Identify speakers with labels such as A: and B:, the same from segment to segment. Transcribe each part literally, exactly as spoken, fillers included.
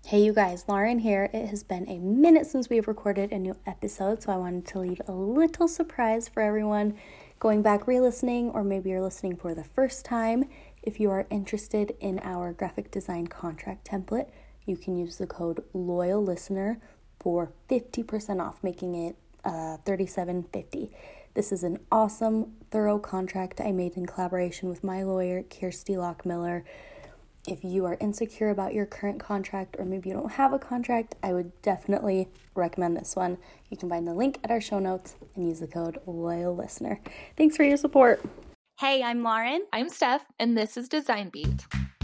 A: Hey you guys, Lauren here. It has been a minute since we've recorded a new episode, so I wanted to leave a little surprise for everyone going back re-listening, or maybe you're listening for the first time. If you are interested in our graphic design contract template, you can use the code LOYALLISTENER for fifty percent off, making it uh, thirty-seven fifty. This is an awesome, thorough contract I made in collaboration with my lawyer, Kirsty Lockmiller. If you are insecure about your current contract, or maybe you don't have a contract, I would definitely recommend this one. You can find the link at our show notes and use the code LOYALLISTENER. Thanks for your support. Hey, I'm Lauren.
B: I'm Steph, and this is Design Beat.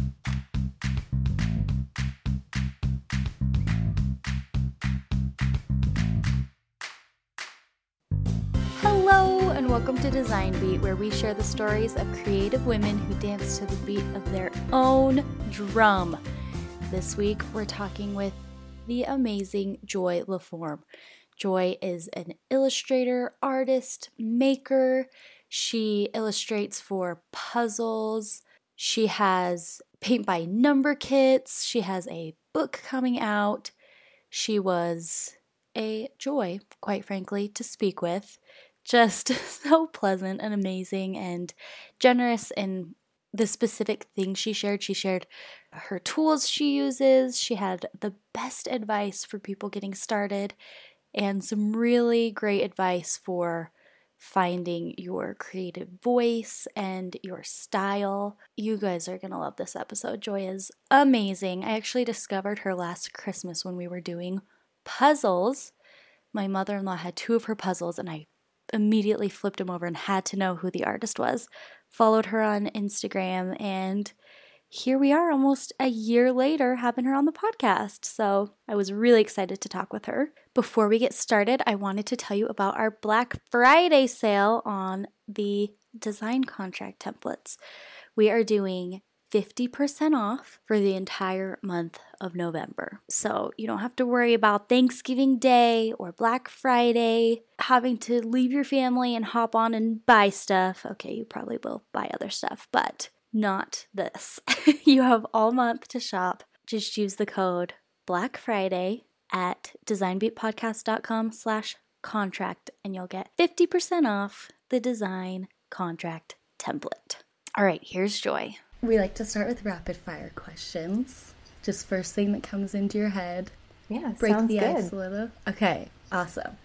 A: Hello, and welcome to Design Beat, where we share the stories of creative women who dance to the beat of their own drum. This week, we're talking with the amazing Joy LaForme. Joy is an illustrator, artist, maker. She illustrates for puzzles. She has paint by number kits. She has a book coming out. She was a joy, quite frankly, to speak with. Just so pleasant and amazing and generous in the specific things she shared. She shared her tools she uses. She had the best advice for people getting started and some really great advice for finding your creative voice and your style. You guys are going to love this episode. Joy is amazing. I actually discovered her last Christmas when we were doing puzzles. My mother-in-law had two of her puzzles, and I immediately flipped them over and had to know who the artist was. Followed her on Instagram, and here we are almost a year later having her on the podcast. So I was really excited to talk with her. Before we get started, I wanted to tell you about our Black Friday sale on the design contract templates. We are doing fifty percent off for the entire month of November. So you don't have to worry about Thanksgiving Day or Black Friday, having to leave your family and hop on and buy stuff. Okay, you probably will buy other stuff, but not this. You have all month to shop. Just use the code Black Friday at designbeatpodcast.com slash contract and you'll get fifty percent off the design contract template. All right, here's Joy. We like to start with rapid fire questions. Just first thing that comes into your head.
B: Yeah,
A: Break
B: sounds
A: the
B: good.
A: ice a little. Okay, awesome.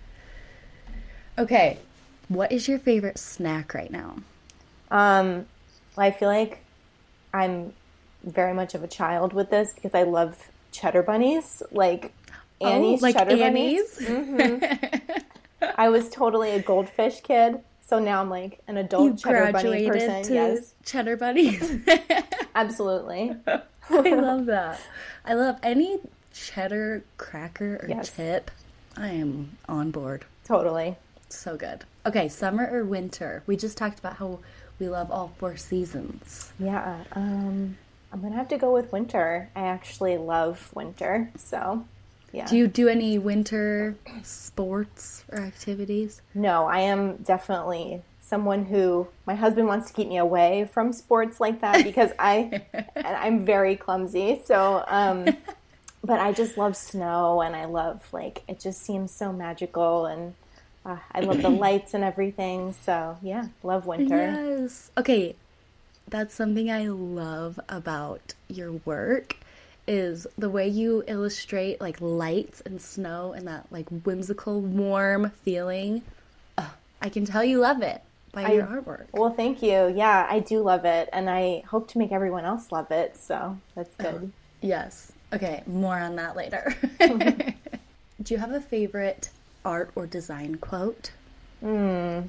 A: Okay, what is your favorite snack right now?
B: Um, I feel like I'm very much of a child with this because I love cheddar bunnies, like Annie's
A: oh, like
B: cheddar
A: Annie's?
B: bunnies. Mm-hmm. I was totally a goldfish kid. So now I'm like an adult
A: you
B: cheddar bunny
A: graduated
B: person.
A: To
B: yes.
A: cheddar bunnies.
B: Absolutely.
A: I love that. I love any cheddar cracker or
B: yes.
A: chip. I am on board.
B: Totally.
A: So good. Okay, summer or winter? We just talked about how we love all four seasons.
B: Yeah. Um, I'm going to have to go with winter. I actually love winter. So, yeah.
A: Do you do any winter sports or activities?
B: No, I am definitely someone who, my husband wants to keep me away from sports like that because I, and I'm very clumsy. So, um, but I just love snow and I love, like, it just seems so magical and uh, I love the lights and everything. So, yeah, love winter.
A: Yes. Okay, that's something I love about your work. Is the way you illustrate like lights and snow and that like whimsical, warm feeling. Oh, I can tell you love it by
B: I,
A: your artwork.
B: Well, thank you. Yeah, I do love it. And I hope to make everyone else love it. So that's good.
A: Oh, yes. Okay, more on that later. Do you have a favorite art or design quote?
B: Hmm.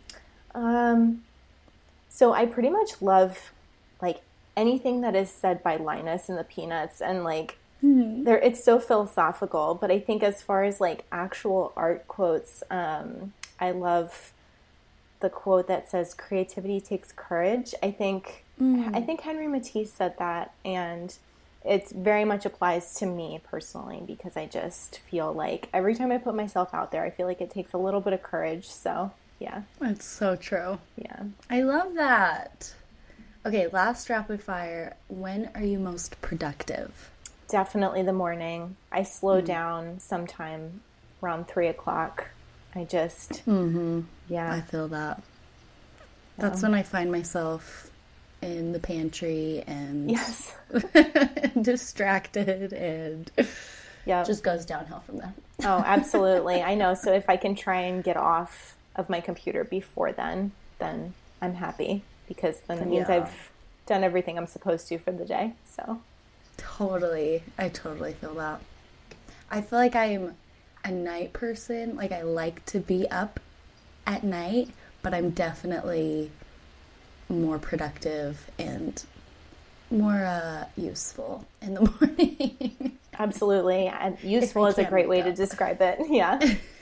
B: Um, so I pretty much love like anything that is said by Linus and the Peanuts, and like mm-hmm. there, it's so philosophical. But I think as far as like actual art quotes, um, I love the quote that says "Creativity takes courage." I think mm. I think Henry Matisse said that, and it very much applies to me personally because I just feel like every time I put myself out there, I feel like it takes a little bit of courage. So yeah,
A: that's so true.
B: Yeah,
A: I love that. Okay, last rapid fire. When are you most productive?
B: definitely the morning. I slow
A: Mm.
B: down sometime around three o'clock. I just,
A: Mm-hmm.
B: yeah.
A: I feel that. That's when I find myself in the pantry and
B: Yes.
A: distracted and
B: Yeah.
A: just goes downhill from there.
B: Oh, absolutely. I know. So if I can try and get off of my computer before then, then I'm happy because then it means
A: Yeah.
B: I've done everything I'm supposed to for the day. So
A: Totally. I totally feel that. I feel like I'm a night person. Like I like to be up at night, but I'm definitely more productive and more uh, useful in the morning.
B: absolutely. And useful is a
A: can't
B: great way
A: wake
B: to
A: up.
B: describe it. Yeah.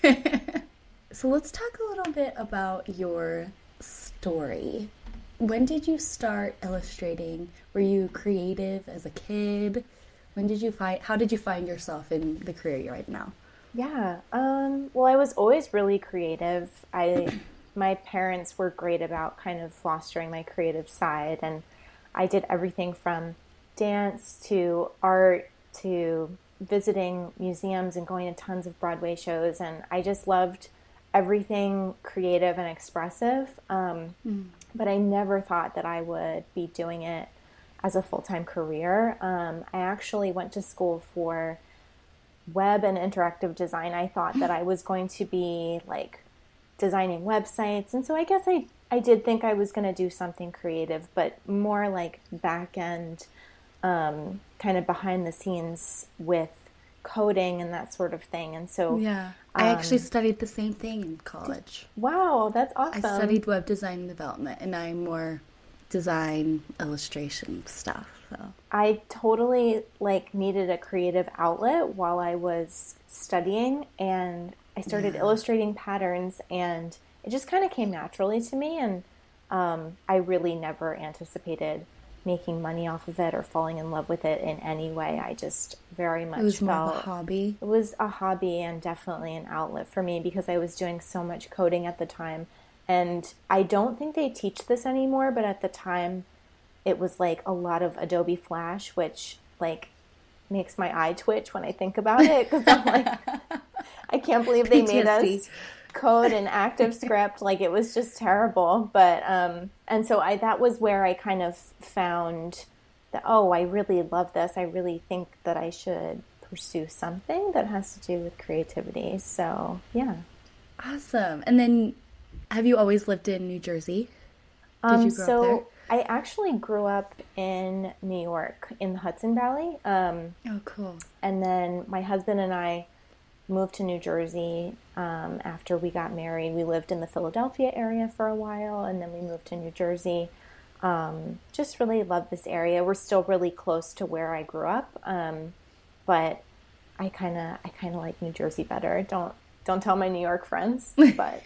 A: So let's talk a little bit about your story. When did you start illustrating? Were you creative as a kid? When did you find, how did you find yourself in the career you're in now?
B: Yeah. Um, well, I was always really creative. I, my parents were great about kind of fostering my creative side, and I did everything from dance to art to visiting museums and going to tons of Broadway shows, and I just loved everything creative and expressive. Um,
A: Mm.
B: But I never thought that I would be doing it as a full-time career. Um, I actually went to school for web and interactive design. I thought that I was going to be like designing websites. And so I guess I, I did think I was going to do something creative, but more like back end, um, kind of behind the scenes with coding and that sort of thing. And so,
A: Yeah. I actually
B: um,
A: studied the same thing in college.
B: wow, that's
A: I
B: awesome.
A: studied web design and development, and I'm more design illustration stuff. So
B: I totally like needed a creative outlet while I was studying, and I started
A: Yeah.
B: illustrating patterns, and it just kind of came naturally to me. And um, I really never anticipated making money off of it or falling in love with it in any way. I just very much
A: it was more
B: felt
A: of a hobby.
B: it was a hobby and definitely an outlet for me because I was doing so much coding at the time. And I don't think they teach this anymore, but at the time it was like a lot of Adobe Flash, which like makes my eye twitch when I think about it because I'm like, I can't believe they made
A: P T S D.
B: us code in ActiveScript. Like it was just terrible. But um, and so I that was where I kind of found that, oh, I really love this. I really think that I should pursue something that has to do with creativity. So yeah.
A: Awesome. And then, have you always lived in New Jersey? Did
B: Um,
A: you grow
B: so
A: up
B: I actually grew up in New York in the Hudson Valley. Um,
A: there? Oh, cool.
B: and then my husband and I moved to New Jersey um, after we got married. We lived in the Philadelphia area for a while, and then we moved to New Jersey. Um, just really love this area. We're still really close to where I grew up, um, but I kind of I kind of like New Jersey better. Don't don't tell my New York friends, but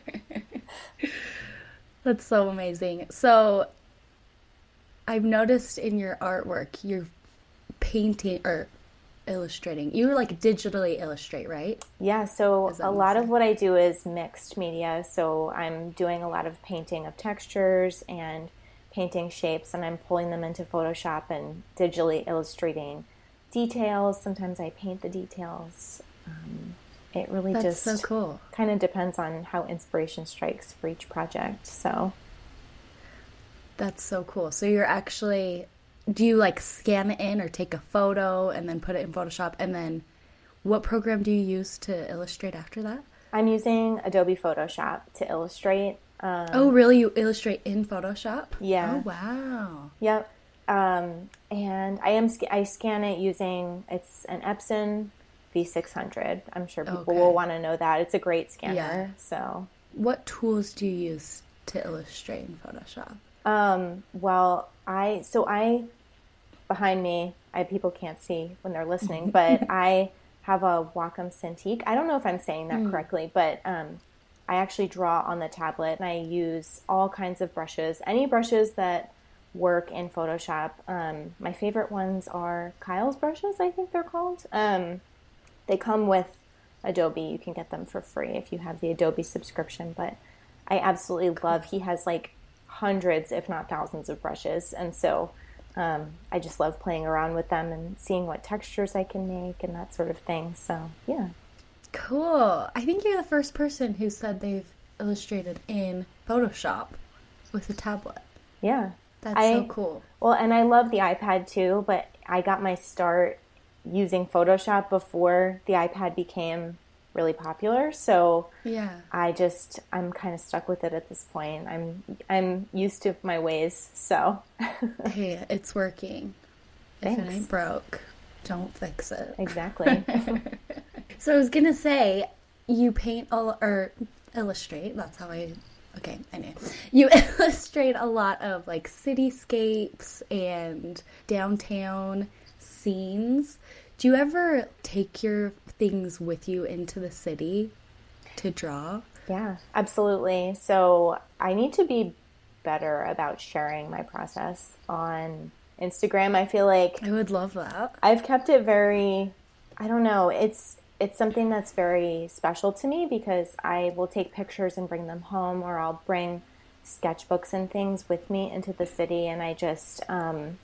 A: That's so amazing. So, I've noticed in your artwork, you're painting or illustrating. You like digitally illustrate, right?
B: yeah, so
A: Is that
B: a lot of
A: mostly?
B: what I do is mixed media. So I'm doing a lot of painting of textures and painting shapes, and I'm pulling them into Photoshop and digitally illustrating details. Sometimes I paint the details. Um, it really
A: That's
B: just
A: so cool.
B: kind of depends on how inspiration strikes for each project. So
A: That's so cool. So you're actually, do you like scan it in or take a photo and then put it in Photoshop? And then what program do you use to illustrate after that?
B: I'm using Adobe Photoshop to illustrate. Um,
A: Oh, really? You illustrate in Photoshop?
B: Yeah.
A: Oh, wow.
B: Yep. Um, and I am sc- I scan it using it's an Epson V six hundred. I'm sure people
A: Okay.
B: will want to know that. It's a great scanner.
A: Yeah.
B: So,
A: What tools do you use to illustrate in Photoshop?
B: um, well, I so I behind me, I people can't see when they're listening, but I have a Wacom Cintiq. I don't know if I'm saying that correctly, but um, I actually draw on the tablet, and I use all kinds of brushes, any brushes that work in Photoshop. Um, my favorite ones are Kyle's brushes, I think they're called. Um, they come with Adobe. You can get them for free if you have the Adobe subscription, but I absolutely love, he has like hundreds, if not thousands of brushes. And so Um, I just love playing around with them and seeing what textures I can make and that sort of thing. So, yeah.
A: Cool. I think you're the first person who said they've illustrated in Photoshop with a tablet.
B: Yeah.
A: That's
B: I,
A: so cool.
B: Well, and I love the iPad too, but I got my start using Photoshop before the iPad became really popular. So
A: yeah,
B: I just, I'm kind of stuck with it at this point. I'm, I'm used to my ways. So
A: hey, it's working.
B: Thanks.
A: If it ain't broke, don't fix it.
B: Exactly.
A: So I was going to say, you paint all, or illustrate, that's how I, okay, I know. You illustrate a lot of like cityscapes and downtown scenes. Do you ever take your things with you into the city to draw?
B: Yeah, absolutely. So I need to be better about sharing my process on Instagram. I feel like
A: I would love that.
B: I've kept it very, I don't know, it's it's something that's very special to me because I will take pictures and bring them home, or I'll bring sketchbooks and things with me into the city, and I just um,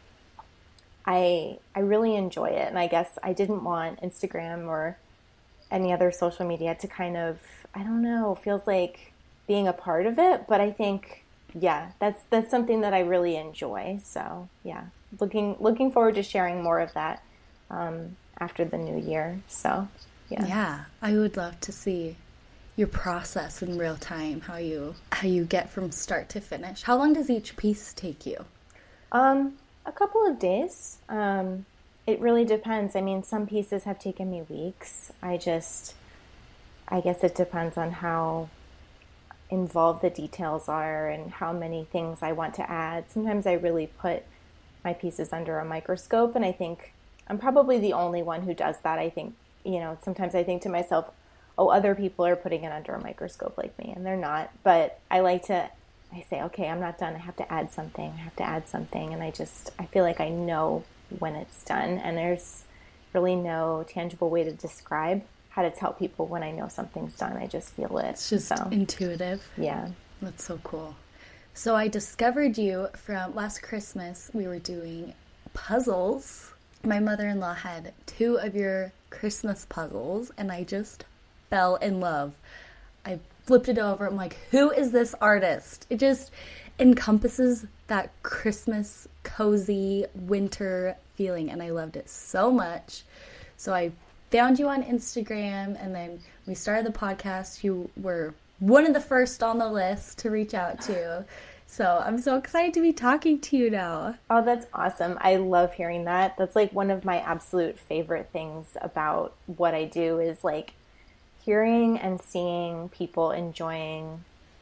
B: I I really enjoy it. And I guess I didn't want Instagram or any other social media to kind of, I don't know, feels like being a part of it, but I think yeah, that's that's something that I really enjoy. So yeah, looking looking forward to sharing more of that um, after the new year. So yeah,
A: yeah, I would love to see your process in real time, how you how you get from start to finish. How long does each piece take you?
B: Um, a couple of days. Um, it really depends. I mean, some pieces have taken me weeks. I just, I guess it depends on how involved the details are and how many things I want to add. Sometimes I really put my pieces under a microscope, and I think I'm probably the only one who does that. I think, you know, sometimes I think to myself, oh, other people are putting it under a microscope like me, and they're not. But I like to, I say, okay, I'm not done. I have to add something. I have to add something. And I just, I feel like I know when it's done. And there's really no tangible way to describe how to tell people when I know something's done. I just feel it.
A: It's just
B: so,
A: intuitive.
B: Yeah.
A: That's so cool. So I discovered you from last Christmas. We were doing puzzles. My mother-in-law had two of your Christmas puzzles, and I just fell in love. I flipped it over. I'm like, who is this artist? It just encompasses that Christmas, cozy, winter feeling, and I loved it so much. So I found you on Instagram, and then we started the podcast. You were one of the first on the list to reach out to. So I'm so excited to be talking to you now.
B: Oh, that's awesome. I love hearing that. That's like one of my absolute favorite things about what I do is like hearing and seeing people enjoying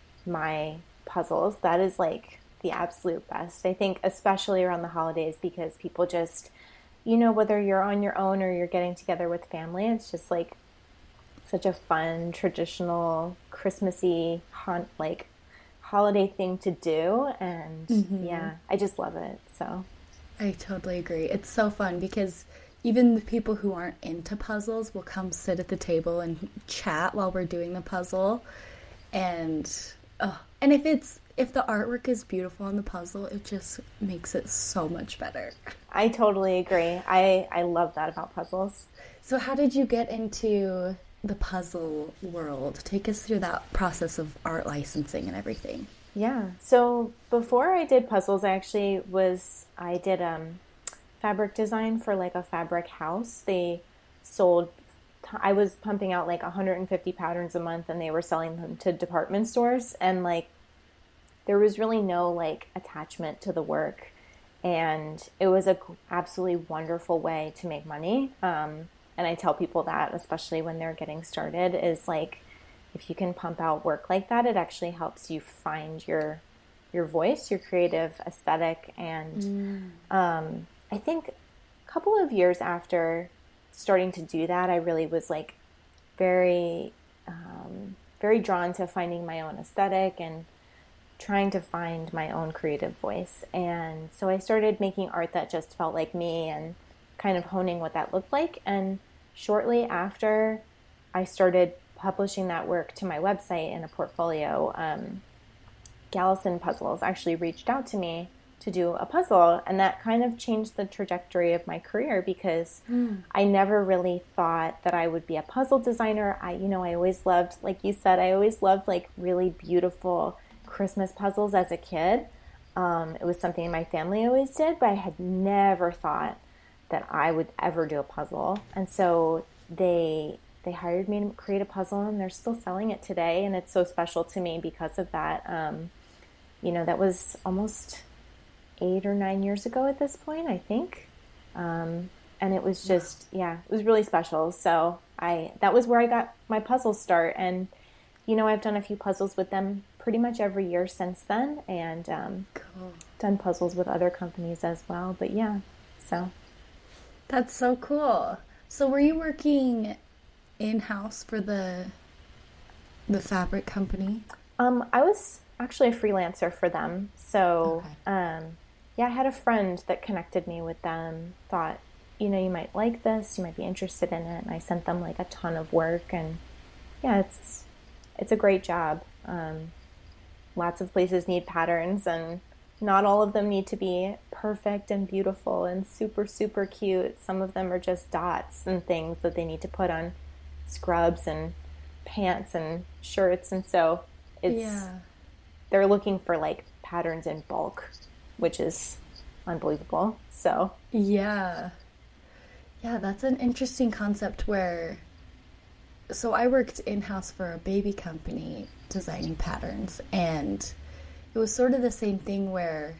B: my puzzles. That is like the absolute best. I think especially around the holidays because people just, you know, whether you're on your own or you're getting together with family, it's just like such a fun, traditional, Christmassy, like holiday thing to do. And mm-hmm. yeah, I just love it. So
A: I totally agree. It's so fun because even the people who aren't into puzzles will come sit at the table and chat while we're doing the puzzle. And oh, and if it's if the artwork is beautiful on the puzzle, it just makes it so much better.
B: I totally agree. I, I love that about puzzles.
A: So how did you get into the puzzle world? Take us through that process of art licensing and everything.
B: Yeah. So before I did puzzles, I actually was, I did um, fabric design for like a fabric house. They sold, I was pumping out like one hundred fifty patterns a month and they were selling them to department stores. And like, there was really no like attachment to the work. And it was a absolutely wonderful way to make money. Um, and I tell people that, especially when they're getting started, is like, if you can pump out work like that, it actually helps you find your your voice, your creative aesthetic. And mm. um, I think a couple of years after starting to do that, I really was like very, um, very drawn to finding my own aesthetic and trying to find my own creative voice. And so I started making art that just felt like me and kind of honing what that looked like. And shortly after I started publishing that work to my website in a portfolio, um, Gallison Puzzles actually reached out to me to do a puzzle. And that kind of changed the trajectory of my career because mm. I never really thought that I would be a puzzle designer. I, you know, I always loved, like you said, I always loved like really beautiful Christmas puzzles as a kid. Um, it was something my family always did, but I had never thought that I would ever do a puzzle. And so they they hired me to create a puzzle, and they're still selling it today. And it's so special to me because of that. Um, you know, that was almost eight or nine years ago at this point, I think. Um, and it was just, yeah, it was really special. So I, that was where I got my puzzle start. And, you know, I've done a few puzzles with them pretty much every year since then, and um, cool. done puzzles with other companies as well. But yeah, so.
A: That's so cool. So were you working in-house for the, the fabric company?
B: Um, I was actually a freelancer for them. So, okay. um, yeah, I had a friend that connected me with them, thought, you know, you might like this, you might be interested in it. And I sent them like a ton of work, and yeah, it's, it's a great job. Um, lots of places need patterns, and not all of them need to be perfect and beautiful and super, super cute. Some of them are just dots and things that they need to put on scrubs and pants and shirts. And so it's, yeah. they're looking for like patterns in bulk, which is unbelievable. So
A: yeah. Yeah, that's an interesting concept where, so I worked in-house for a baby company designing patterns, and it was sort of the same thing where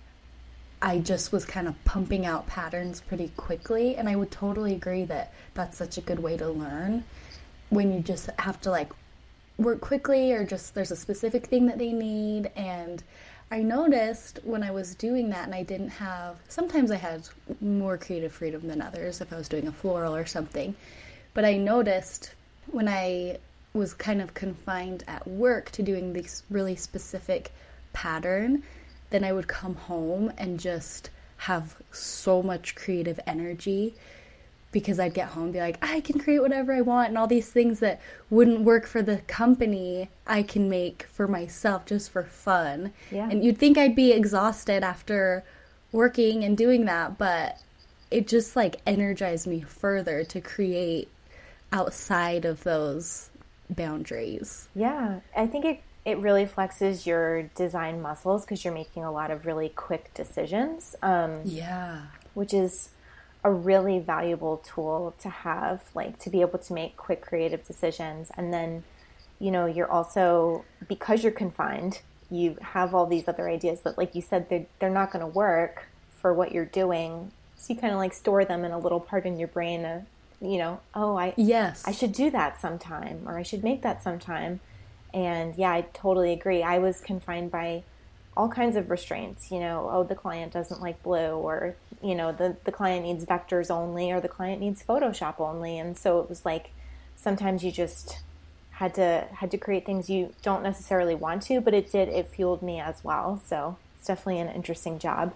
A: I just was kind of pumping out patterns pretty quickly, and I would totally agree that that's such a good way to learn when you just have to like work quickly, or just there's a specific thing that they need. And I noticed when I was doing that, and I didn't have, sometimes I had more creative freedom than others if I was doing a floral or something, but I noticed when I was kind of confined at work to doing this really specific pattern, then I would come home and just have so much creative energy, because I'd get home and be like, I can create whatever I want, and all these things that wouldn't work for the company I can make for myself just for fun. Yeah. And you'd think I'd be exhausted after working and doing that, but it just like energized me further to create outside of those boundaries.
B: Yeah, I think it it really flexes your design muscles, because you're making a lot of really quick decisions. Um,
A: yeah.
B: Which is a really valuable tool to have, like to be able to make quick creative decisions. And then, you know, you're also, because you're confined, you have all these other ideas that, like you said, they're, they're not going to work for what you're doing. So you kind of like store them in a little part in your brain of, you know, oh, I,
A: yes,
B: I should do that sometime, or I should make that sometime. And yeah, I totally agree. I was confined by all kinds of restraints, you know, oh, the client doesn't like blue, or, you know, the, the client needs vectors only, or the client needs Photoshop only. And so it was like, sometimes you just had to, had to create things you don't necessarily want to, but it did, it fueled me as well. So it's definitely an interesting job.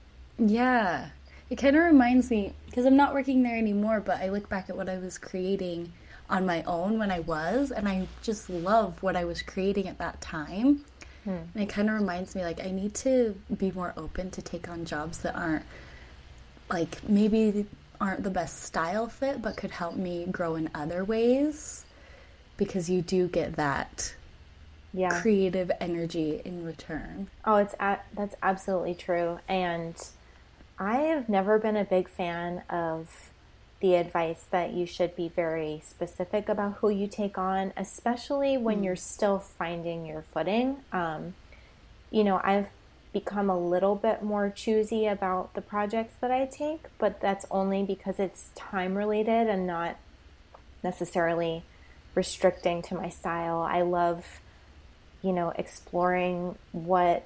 A: Yeah. It kind of reminds me, because I'm not working there anymore, but I look back at what I was creating on my own when I was, and I just love what I was creating at that time. Hmm. And it kind of reminds me, like, I need to be more open to take on jobs that aren't, like, maybe aren't the best style fit, but could help me grow in other ways, because you do get that yeah. creative energy in return.
B: Oh, it's a- that's absolutely true. And I have never been a big fan of the advice that you should be very specific about who you take on, especially when mm. you're still finding your footing. Um, you know, I've become a little bit more choosy about the projects that I take, but that's only because it's time related and not necessarily restricting to my style. I love, you know, exploring what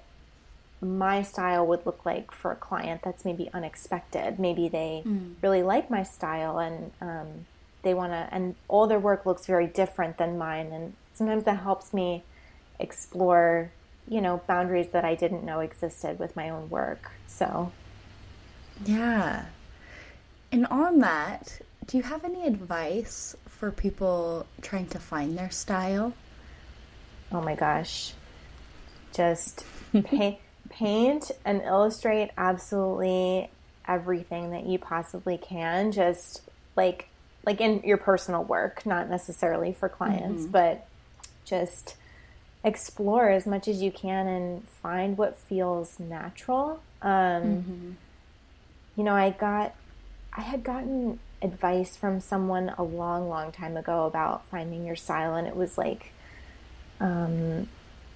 B: my style would look like for a client that's maybe unexpected. Maybe they mm. really like my style, and um, they want to, and all their work looks very different than mine. And sometimes that helps me explore, you know, boundaries that I didn't know existed with my own work. So,
A: yeah. And on that, do you have any advice for people trying to find their style?
B: Oh my gosh. Just pay paint and illustrate absolutely everything that you possibly can, just like like in your personal work, not necessarily for clients, mm-hmm. but just explore as much as you can and find what feels natural. Um, mm-hmm. You know, I got, I had gotten advice from someone a long, long time ago about finding your style, and it was like, um,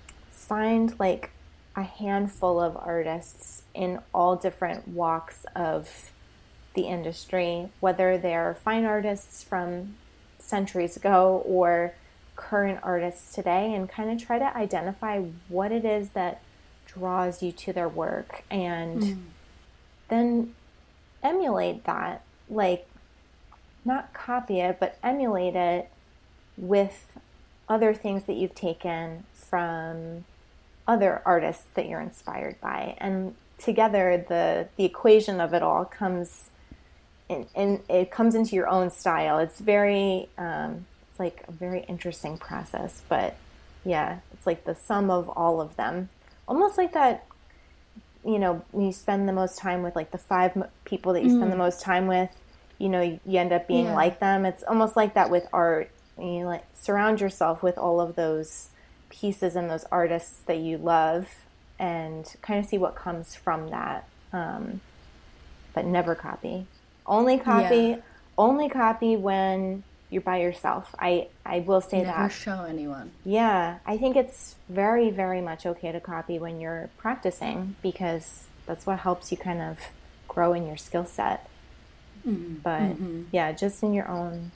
B: find like a handful of artists in all different walks of the industry, whether they're fine artists from centuries ago or current artists today, and kind of try to identify what it is that draws you to their work, and mm. then emulate that, like not copy it, but emulate it with other things that you've taken from other artists that you're inspired by. And together the the equation of it all comes in, in it comes into your own style. It's very um, it's like a very interesting process, but yeah, it's like the sum of all of them. Almost like that, you know, when you spend the most time with like the five people that you spend mm. the most time with, you know, you, you end up being yeah. like them. It's almost like that with art. You like surround yourself with all of those pieces and those artists that you love, and kind of see what comes from that. Um, but never copy. Only copy. Yeah. Only copy when you're by yourself. I, I will say
A: never
B: that.
A: Never show anyone.
B: Yeah, I think it's very, very much okay to copy when you're practicing, because that's what helps you kind of grow in your skill set. Mm-hmm. But mm-hmm. yeah, just in your own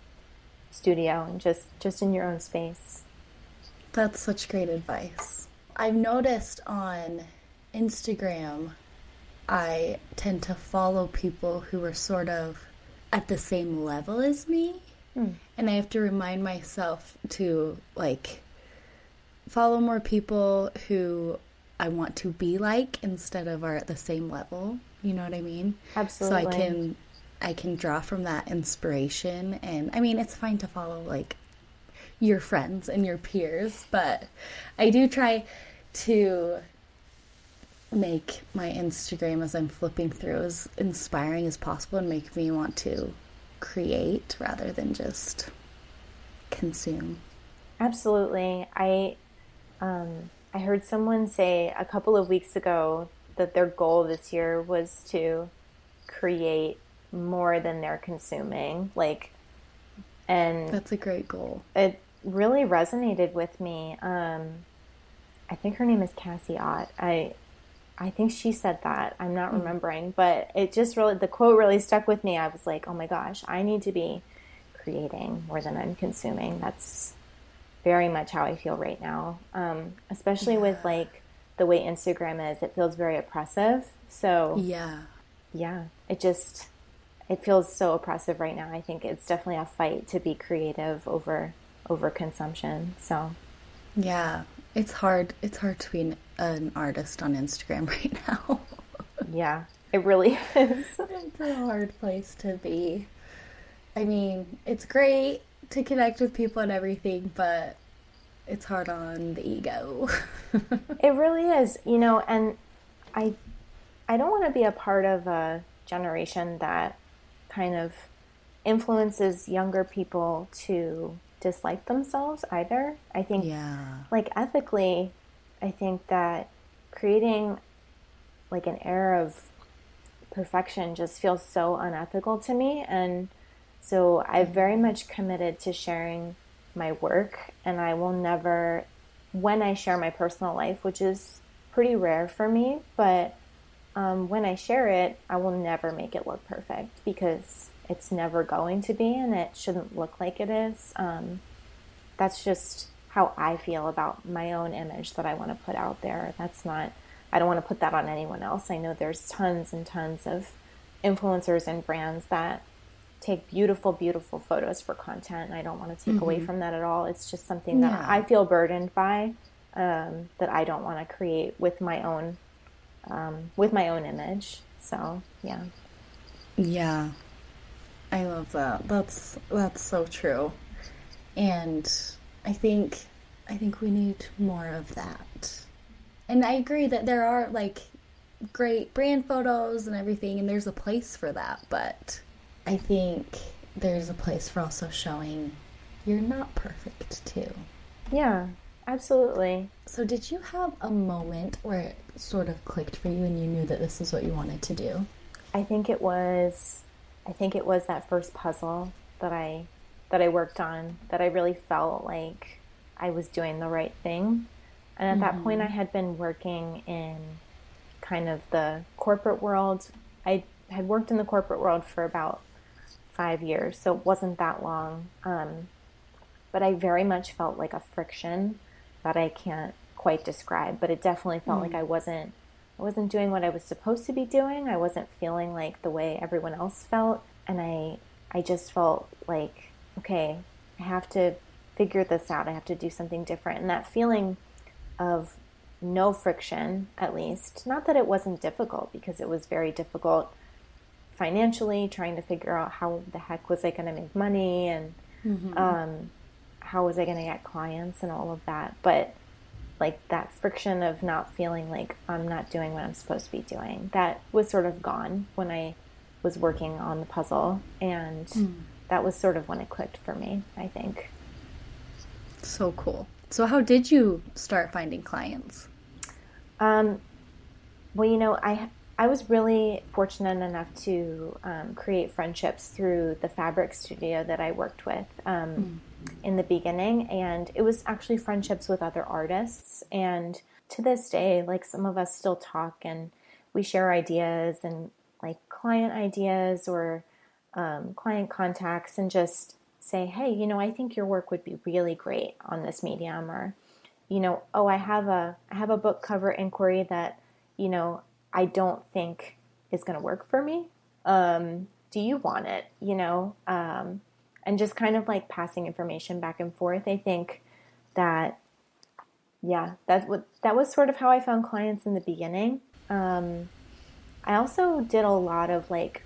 B: studio and just, just in your own space.
A: That's such great advice. I've noticed on Instagram, I tend to follow people who are sort of at the same level as me. Mm. And I have to remind myself to, like, follow more people who I want to be like instead of are at the same level. You know what I mean?
B: Absolutely.
A: So I can, I can draw from that inspiration. And, I mean, it's fine to follow, like, your friends and your peers, but I do try to make my Instagram, as I'm flipping through, as inspiring as possible and make me want to create rather than just consume.
B: Absolutely. I um, I heard someone say a couple of weeks ago that their goal this year was to create more than they're consuming. Like, and
A: that's a great goal.
B: It really resonated with me. Um, I think her name is Cassie Ott. I I think she said that. I'm not mm. remembering, but it just really, the quote really stuck with me. I was like, oh my gosh, I need to be creating more than I'm consuming. That's very much how I feel right now. Um, especially yeah. with like the way Instagram is, it feels very oppressive. So
A: yeah,
B: yeah, it just, it feels so oppressive right now. I think it's definitely a fight to be creative over, over consumption. So
A: yeah. It's hard. It's hard to be an artist on Instagram right now.
B: Yeah, it really is.
A: It's a hard place to be. I mean, it's great to connect with people and everything, but it's hard on the ego.
B: It really is, you know, and I, I don't want to be a part of a generation that kind of influences younger people to dislike themselves either. I think
A: yeah.
B: like ethically, I think that creating like an air of perfection just feels so unethical to me. And so I've very much committed to sharing my work, and I will never, when I share my personal life, which is pretty rare for me, but um, when I share it, I will never make it look perfect, because it's never going to be, and it shouldn't look like it is. Um, that's just how I feel about my own image that I want to put out there. That's not, I don't want to put that on anyone else. I know there's tons and tons of influencers and brands that take beautiful, beautiful photos for content, and I don't want to take mm-hmm. away from that at all. It's just something that yeah. I feel burdened by, um, that I don't want to create with my own, um, with my own image. So, yeah.
A: Yeah. I love that. That's that's so true. And I think I think we need more of that. And I agree that there are like great brand photos and everything, and there's a place for that, but I think there's a place for also showing you're not perfect too.
B: Yeah, absolutely.
A: So did you have a moment where it sort of clicked for you and you knew that this is what you wanted to do?
B: I think it was I think it was that first puzzle that I that I worked on that I really felt like I was doing the right thing. And at mm-hmm. that point I had been working in kind of the corporate world. I had worked in the corporate world for about five years, so it wasn't that long. Um, but I very much felt like a friction that I can't quite describe, but it definitely felt mm. like I wasn't I wasn't doing what I was supposed to be doing. I wasn't feeling like the way everyone else felt, and I I just felt like, okay, I have to figure this out. I have to do something different. And that feeling of no friction, at least, not that it wasn't difficult, because it was very difficult financially, trying to figure out how the heck was I going to make money, and mm-hmm. um, how was I going to get clients and all of that. But like that friction of not feeling like I'm not doing what I'm supposed to be doing, that was sort of gone when I was working on the puzzle. And mm. that was sort of when it clicked for me, I think.
A: So cool. So how did you start finding clients?
B: Um, well, you know, I I was really fortunate enough to um, create friendships through the fabric studio that I worked with um, mm. in the beginning. And it was actually friendships with other artists. And to this day, like, some of us still talk and we share ideas and like client ideas or um, client contacts, and just say, hey, you know, I think your work would be really great on this medium. Or, you know, oh, I have a I have a book cover inquiry that, you know, I don't think is going to work for me. Um, do you want it? You know, um, and just kind of like passing information back and forth. I think that, yeah, that's what, that was sort of how I found clients in the beginning. Um, I also did a lot of like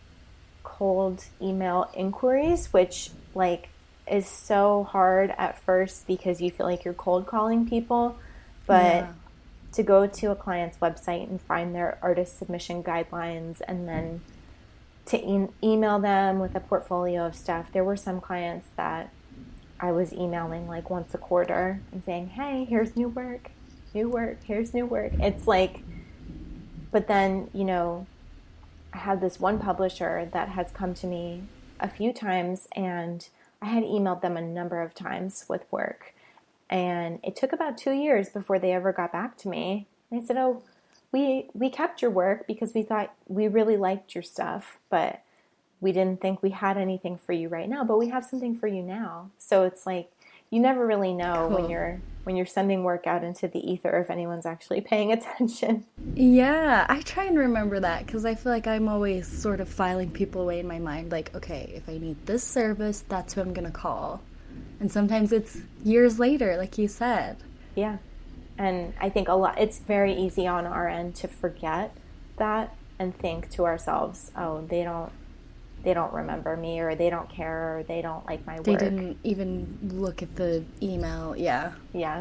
B: cold email inquiries, which like is so hard at first because you feel like you're cold calling people, but yeah. to go to a client's website and find their artist submission guidelines and then to e- email them with a portfolio of stuff. There were some clients that I was emailing like once a quarter and saying, hey, here's new work, new work, here's new work. It's like, but then, you know, I had this one publisher that has come to me a few times, and I had emailed them a number of times with work. And it took about two years before they ever got back to me. And I said, oh, we we kept your work because we thought we really liked your stuff, but we didn't think we had anything for you right now, but we have something for you now. So it's like, you never really know cool. when you're when you're sending work out into the ether if anyone's actually paying attention.
A: Yeah, I try and remember that because I feel like I'm always sort of filing people away in my mind. Like, okay, if I need this service, that's who I'm going to call. And sometimes it's years later, like you said.
B: Yeah. And I think a lot, it's very easy on our end to forget that and think to ourselves, oh, they don't, they don't remember me, or they don't care, or they don't like my work.
A: They didn't even look at the email. Yeah.
B: Yeah.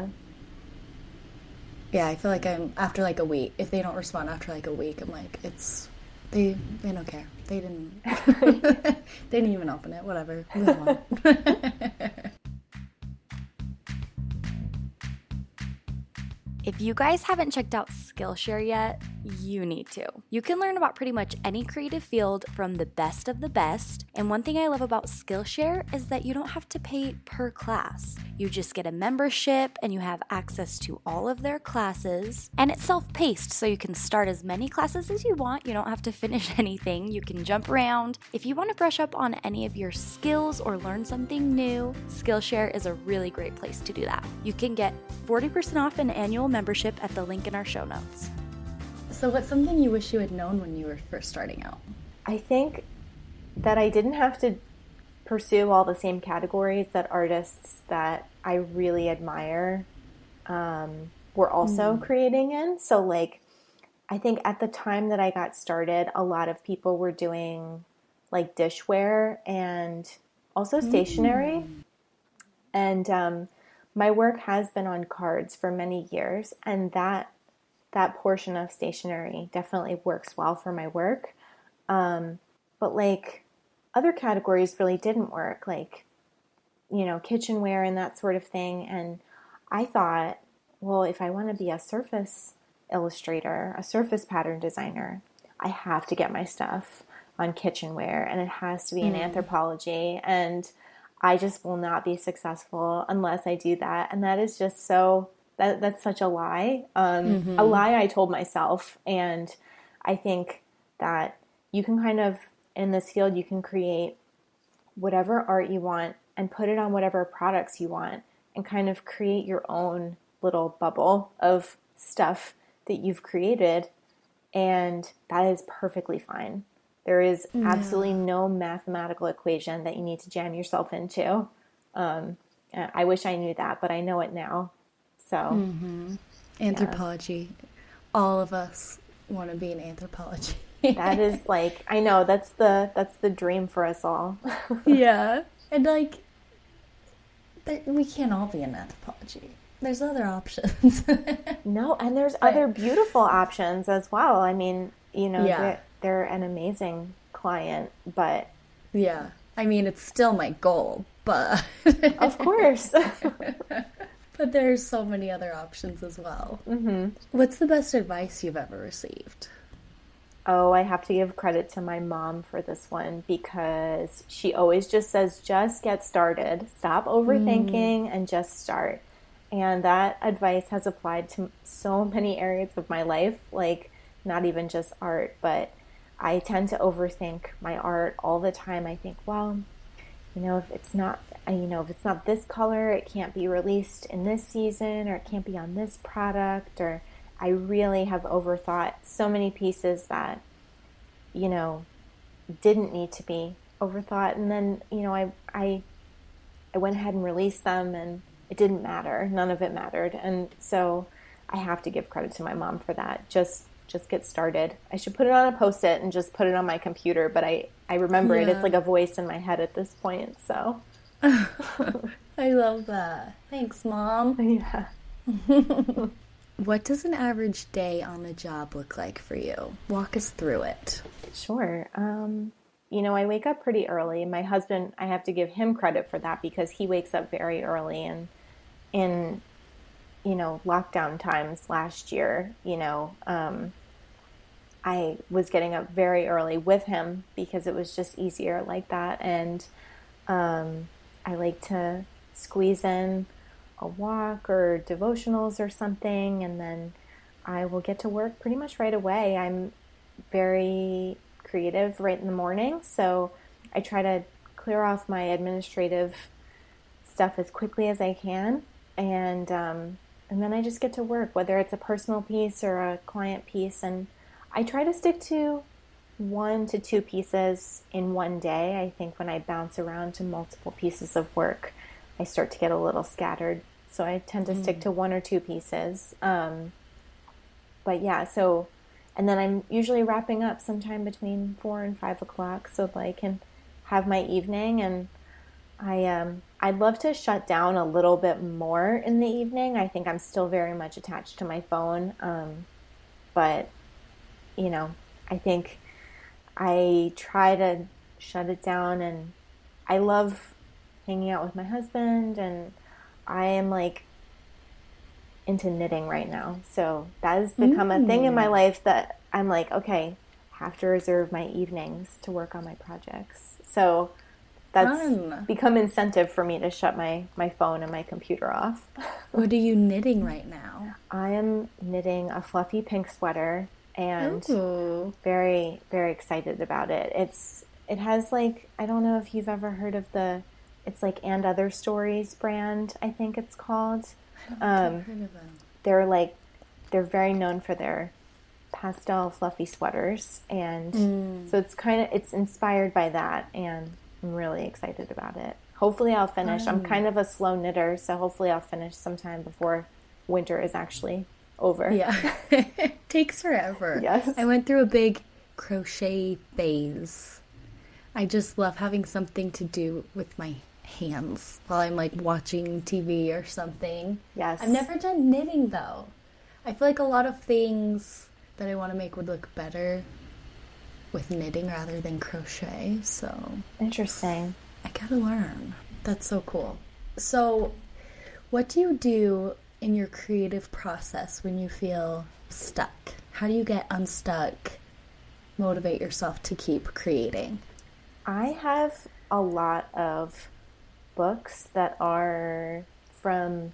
A: Yeah, I feel like I'm, after like a week, if they don't respond after like a week, I'm like, it's, they, they don't care. They didn't, they didn't even open it. Whatever. Move on. If you guys haven't checked out Skillshare yet, you need to. You can learn about pretty much any creative field from the best of the best. And one thing I love about Skillshare is that you don't have to pay per class. You just get a membership and you have access to all of their classes. And it's self-paced, so you can start as many classes as you want. You don't have to finish anything. You can jump around. If you want to brush up on any of your skills or learn something new, Skillshare is a really great place to do that. You can get forty percent off an annual membership at the link in our show notes. So what's something you wish you had known when you were first starting out?
B: I think that I didn't have to pursue all the same categories that artists that I really admire um, were also mm. creating in. So like, I think at the time that I got started, a lot of people were doing like dishware and also stationery. Mm. And um, my work has been on cards for many years, and that that portion of stationery definitely works well for my work. Um, but like other categories really didn't work, like, you know, kitchenware and that sort of thing. And I thought, well, if I want to be a surface illustrator, a surface pattern designer, I have to get my stuff on kitchenware, and it has to be in mm. Anthropologie. And I just will not be successful unless I do that. And that is just so, that that's such a lie. Um, mm-hmm. A lie I told myself. And I think that you can kind of, in this field, you can create whatever art you want and put it on whatever products you want and kind of create your own little bubble of stuff that you've created. And that is perfectly fine. There is absolutely no mathematical equation that you need to jam yourself into. Um, I wish I knew that, but I know it now. So,
A: mm-hmm. Anthropologie. Yeah. All of us want to be in Anthropologie.
B: That is like, I know that's the that's the dream for us all.
A: Yeah, and like, we can't all be in Anthropologie. There's other options.
B: No, and there's but, other beautiful options as well. I mean, you know,
A: yeah.
B: they're, they're an amazing client, but
A: yeah, I mean, it's still my goal, but
B: of course.
A: But there's so many other options as well.
B: Mm-hmm.
A: What's the best advice you've ever received?
B: Oh, I have to give credit to my mom for this one, because she always just says, just get started. Stop overthinking mm. and just start. And that advice has applied to so many areas of my life, like not even just art, but I tend to overthink my art all the time. I think, well, you know, if it's not, you know, if it's not this color, it can't be released in this season, or it can't be on this product, or I really have overthought so many pieces that, you know, didn't need to be overthought. And then, you know, I, I, I went ahead and released them, and it didn't matter. None of it mattered. And so I have to give credit to my mom for that. Just, just get started. I should put it on a Post-it and just put it on my computer, but I, I remember yeah. it. It's like a voice in my head at this point. So
A: I love that. Thanks, Mom.
B: Yeah.
A: What does an average day on the job look like for you? Walk us through it.
B: Sure. Um, you know, I wake up pretty early. My husband, I have to give him credit for that, because he wakes up very early. And in, you know, lockdown times last year, you know, um, I was getting up very early with him because it was just easier like that. And um, I like to squeeze in a walk or devotionals or something, and then I will get to work pretty much right away. I'm very creative right in the morning, so I try to clear off my administrative stuff as quickly as I can, and um, and then I just get to work, whether it's a personal piece or a client piece. And I try to stick to one to two pieces in one day. I think when I bounce around to multiple pieces of work, I start to get a little scattered. So I tend to mm. stick to one or two pieces. Um, but yeah, so, and then I'm usually wrapping up sometime between four and five o'clock so that I can have my evening. And I, um, I'd love to shut down a little bit more in the evening. I think I'm still very much attached to my phone. Um, but, you know, I think I try to shut it down, and I love hanging out with my husband, and I am like into knitting right now. So that has become mm. a thing in my life that I'm like, okay, have to reserve my evenings to work on my projects. So that's Fun. become incentive for me to shut my, my phone and my computer off.
A: What are you knitting right now?
B: I am knitting a fluffy pink sweater, and
A: Ooh.
B: very, very excited about it. It's, it has like, I don't know if you've ever heard of the, it's like And Other Stories brand, I think it's called.
A: I don't um, heard of them.
B: They're like, they're very known for their pastel fluffy sweaters. And mm. so it's kind of, it's inspired by that, and I'm really excited about it. Hopefully I'll finish. Fun. I'm kind of a slow knitter, so hopefully I'll finish sometime before winter is actually over.
A: Yeah. Takes forever.
B: Yes.
A: I went through a big crochet phase. I just love having something to do with my hands while I'm like watching T V or something.
B: Yes.
A: I've never done knitting though. I feel like a lot of things that I want to make would look better with knitting rather than crochet. So
B: interesting.
A: I gotta learn. That's so cool. So what do you do in your creative process when you feel stuck? How do you get unstuck, motivate yourself to keep creating?
B: I have a lot of books that are from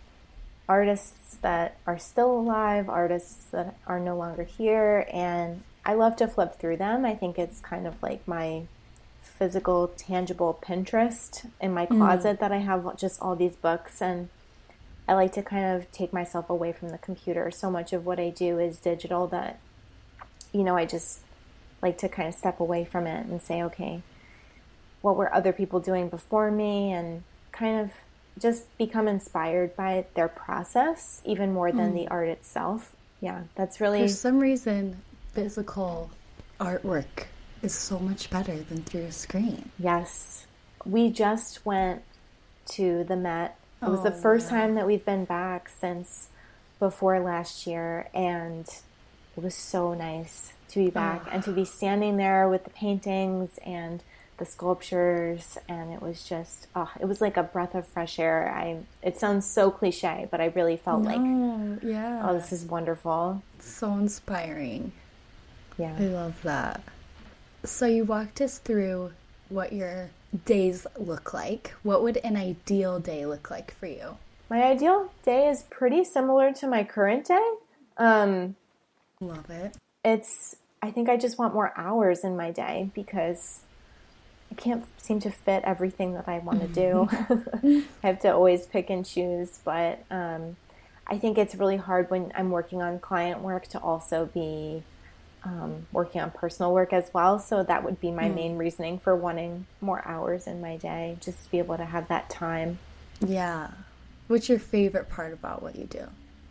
B: artists that are still alive, artists that are no longer here, and I love to flip through them. I think it's kind of like my physical, tangible Pinterest in my closet mm. that I have just all these books, and I like to kind of take myself away from the computer. So much of what I do is digital that, you know, I just like to kind of step away from it and say, okay, what were other people doing before me, and kind of just become inspired by their process even more than mm. the art itself. Yeah, that's really...
A: For some reason, physical artwork is so much better than through a screen.
B: Yes. We just went to the Met. It was oh, the first wow. time that we've been back since before last year, and it was so nice to be back oh. and to be standing there with the paintings and the sculptures, and it was just, oh, it was like a breath of fresh air. I. It sounds so cliche, but I really felt no, like,
A: yeah.
B: oh, this is wonderful.
A: So inspiring.
B: Yeah.
A: I love that. So you walked us through what your days look like. What would an ideal day look like for you?
B: My ideal day is pretty similar to my current day. Um,
A: love it.
B: It's, I think I just want more hours in my day because I can't seem to fit everything that I want to do. I have to always pick and choose, but um, I think it's really hard when I'm working on client work to also be um, working on personal work as well. So that would be my mm. main reasoning for wanting more hours in my day, just to be able to have that time.
A: Yeah. What's your favorite part about what you do?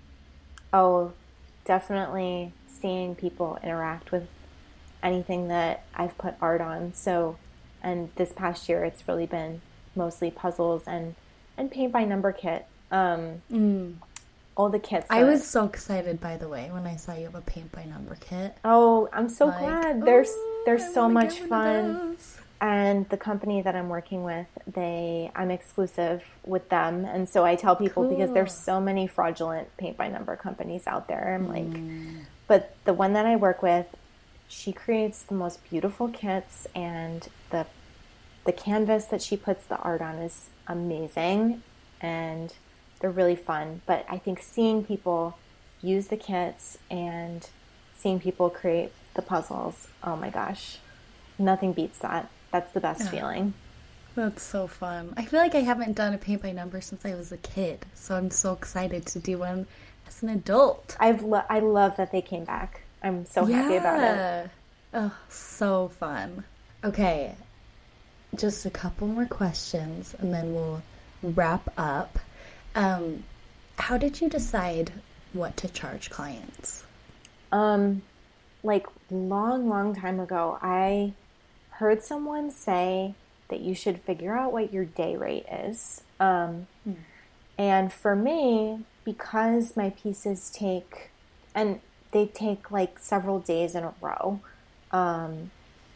B: Oh, definitely seeing people interact with anything that I've put art on. So, and this past year, it's really been mostly puzzles and, and paint by number kit. Um, mm. All the kits.
A: I was so excited, by the way, when I saw you have a paint by number kit.
B: Oh, I'm so like, glad. There's oh, there's so much fun. And the company that I'm working with, they I'm exclusive with them, and so I tell people cool. because there's so many fraudulent paint by number companies out there. I'm like, mm. but the one that I work with, she creates the most beautiful kits, and the the canvas that she puts the art on is amazing, and they're really fun. But I think seeing people use the kits and seeing people create the puzzles, oh my gosh, nothing beats that. That's the best yeah. feeling.
A: That's so fun. I feel like I haven't done a paint by number since I was a kid, so I'm so excited to do one as an adult.
B: I've lo- I love that they came back. I'm so yeah. happy about it.
A: Oh, so fun. Okay, just a couple more questions, and then we'll wrap up. Um, how did you decide what to charge clients?
B: Um, like long, long time ago, I heard someone say that you should figure out what your day rate is. Um, mm. And for me, because my pieces take, and they take like several days in a row, um,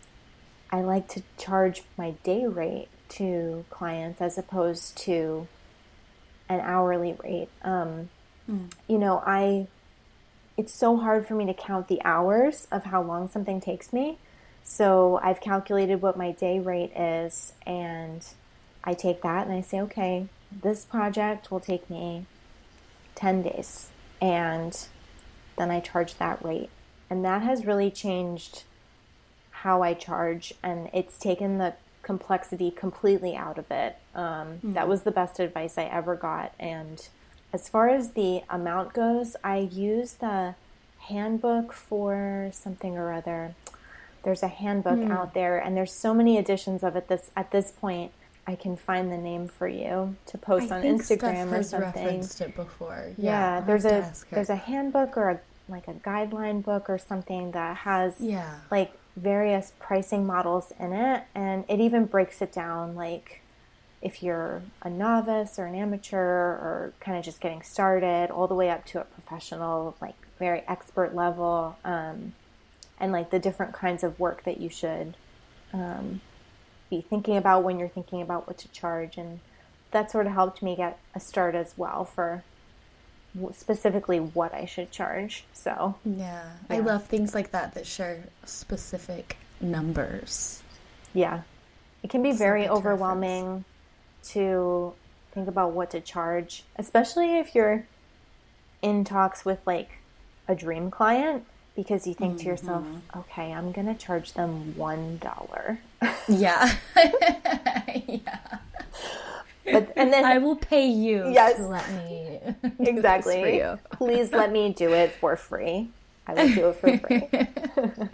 B: I like to charge my day rate to clients as opposed to an hourly rate. Um, mm. You know, I, it's so hard for me to count the hours of how long something takes me. So I've calculated what my day rate is, and I take that and I say, okay, this project will take me ten days, and then I charge that rate. And that has really changed how I charge, and it's taken the complexity completely out of it. Um, mm-hmm. That was the best advice I ever got. And as far as the amount goes, I use the handbook for something or other. There's a handbook mm. out there, and there's so many editions of it. This at this point, I can find the name for you to post I on
A: think
B: Instagram
A: Steph
B: or
A: has
B: something.
A: Referenced it before.
B: Yeah,
A: yeah
B: there's a there's a handbook or a, like a guideline book or something that has
A: yeah. like
B: various pricing models in it, and it even breaks it down. Like if you're a novice or an amateur or kind of just getting started, all the way up to a professional, like very expert level, um, and like the different kinds of work that you should um, be thinking about when you're thinking about what to charge. And that sort of helped me get a start as well for specifically what I should charge. So
A: yeah, yeah. I love things like that that share specific numbers.
B: Yeah, it can be so very overwhelming reference. To think about what to charge, especially if you're in talks with like a dream client, because you think mm-hmm. to yourself, okay, I'm going to charge them one dollar.
A: Yeah. Yeah.
B: But, and then
A: I will pay you yes, to let me
B: exactly.
A: do this for you.
B: Please let me do it for free. I will do it for free.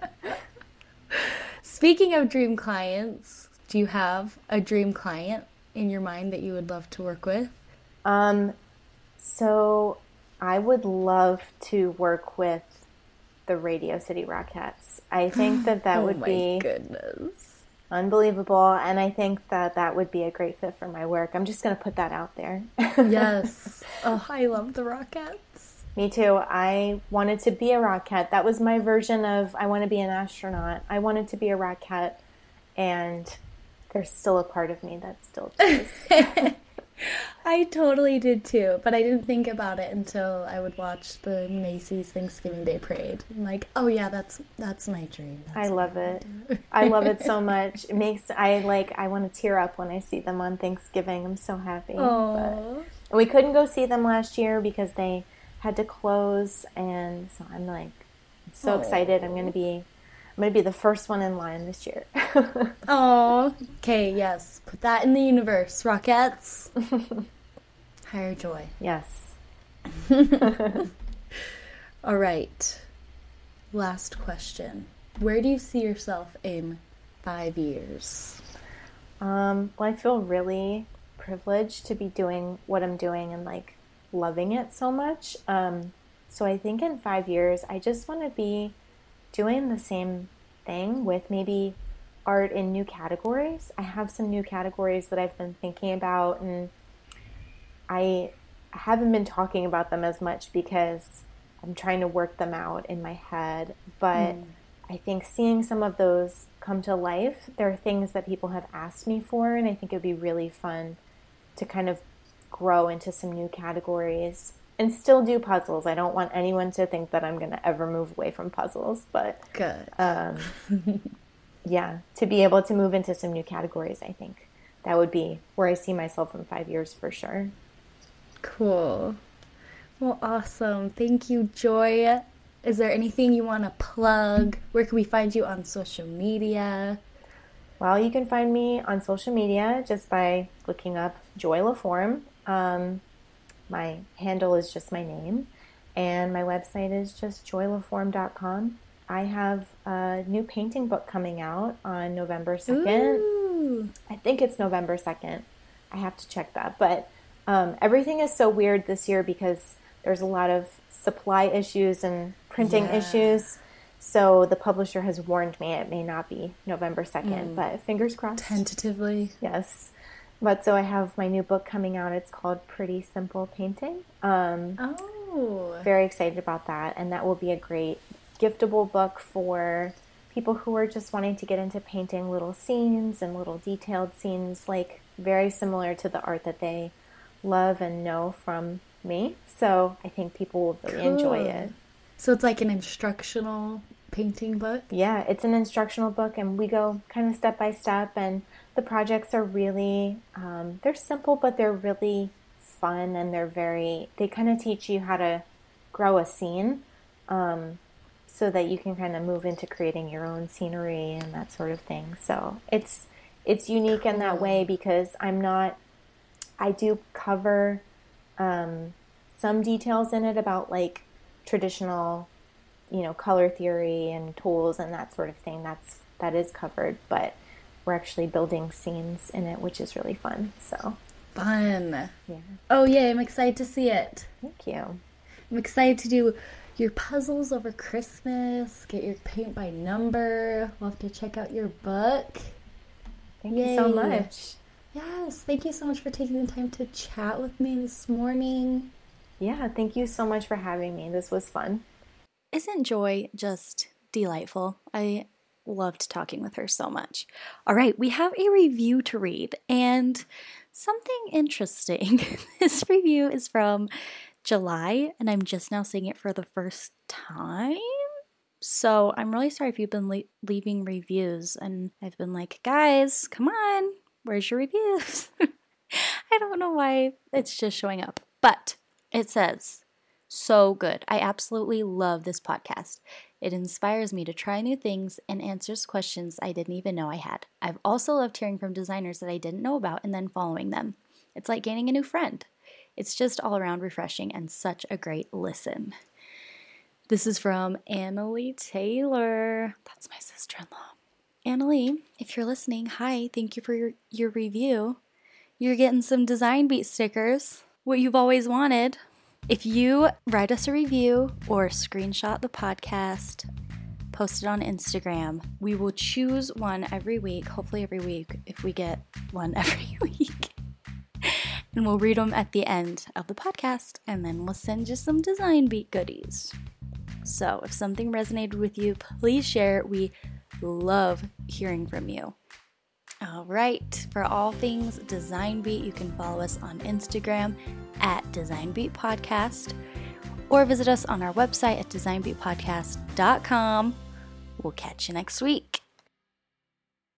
A: Speaking of dream clients, do you have a dream client in your mind that you would love to work with?
B: Um, so I would love to work with the Radio City Rockettes. I think that that
A: oh
B: would
A: my
B: be
A: goodness.
B: Unbelievable, and I think that that would be a great fit for my work. I'm just going to put that out there.
A: Yes. Oh, I love the Rockettes.
B: Me too. I wanted to be a Rockette. That was my version of I want to be an astronaut. I wanted to be a Rockette, and there's still a part of me that still does.
A: I totally did too, but I didn't think about it until I would watch the Macy's Thanksgiving Day Parade. I'm like, oh yeah, that's that's my dream. That's
B: I love it. I love it so much. It makes I like I want to tear up when I see them on Thanksgiving. I'm so happy.
A: Oh.
B: But we couldn't go see them last year because they had to close, and so I'm like so Aww. excited. I'm gonna be I'm gonna be the first one in line this year.
A: Oh, okay, yes. Put that in the universe. Rockettes. Higher joy.
B: Yes.
A: All right. Last question. Where do you see yourself in five years?
B: Um, well, I feel really privileged to be doing what I'm doing and like loving it so much. Um, so I think in five years, I just want to be doing the same thing with maybe art in new categories. I have some new categories that I've been thinking about, and I haven't been talking about them as much because I'm trying to work them out in my head. But mm. I think seeing some of those come to life, there are things that people have asked me for, and I think it would be really fun to kind of grow into some new categories. And still do puzzles. I don't want anyone to think that I'm going to ever move away from puzzles. But
A: good.
B: Um, yeah, to be able to move into some new categories, I think that would be where I see myself in five years for sure.
A: Cool. Well, awesome. Thank you, Joy. Is there anything you want to plug? Where can we find you on social media?
B: Well, you can find me on social media just by looking up Joy LaForme. Um, My handle is just my name, and my website is just joy laforme dot com. I have a new painting book coming out on November second.
A: Ooh.
B: I think it's November second. I have to check that. But um, everything is so weird this year because there's a lot of supply issues and printing
A: yeah.
B: issues. So the publisher has warned me it may not be November second, mm. but fingers crossed.
A: Tentatively.
B: Yes. But so I have my new book coming out. It's called Pretty Simple Painting. Um,
A: oh.
B: Very excited about that. And that will be a great giftable book for people who are just wanting to get into painting little scenes and little detailed scenes, like very similar to the art that they love and know from me. So I think people will really cool. enjoy it.
A: So it's like an instructional painting book?
B: Yeah, it's an instructional book, and we go kind of step by step, and the projects are really, um, they're simple, but they're really fun, and they're very, they kind of teach you how to grow a scene um, so that you can kind of move into creating your own scenery and that sort of thing. So it's, it's unique cool. in that way because I'm not, I do cover um, some details in it about like traditional, you know, color theory and tools and that sort of thing. That's, that is covered, but we're actually building scenes in it, which is really fun. So
A: fun.
B: Yeah.
A: Oh yeah, I'm excited to see it.
B: Thank you.
A: I'm excited to do your puzzles over Christmas, get your paint by number. We'll have to check out your book.
B: Thank
A: Yay.
B: you so much.
A: Yes, thank you so much for taking the time to chat with me this morning.
B: Yeah, thank you so much for having me. This was fun.
A: Isn't Joy just delightful? I loved talking with her so much. All right, we have a review to read and something interesting. This review is from July, and I'm just now seeing it for the first time. So I'm really sorry if you've been le- leaving reviews and I've been like, guys, come on, where's your reviews? I don't know why it's just showing up, but it says, so good. I absolutely love this podcast. It inspires me to try new things and answers questions I didn't even know I had. I've also loved hearing from designers that I didn't know about and then following them. It's like gaining a new friend. It's just all around refreshing and such a great listen. This is from Annalie Taylor. That's my sister-in-law. Annalie, if you're listening, hi, thank you for your, your review. You're getting some Design Beat stickers, what you've always wanted. If you write us a review or screenshot the podcast, post it on Instagram, we will choose one every week, hopefully every week, if we get one every week. And we'll read them at the end of the podcast, and then we'll send you some Design Beat goodies. So if something resonated with you, please share it. We love hearing from you. All right, for all things Design Beat, you can follow us on Instagram at Design Beat Podcast, or visit us on our website at design beat podcast dot com. We'll catch you next week.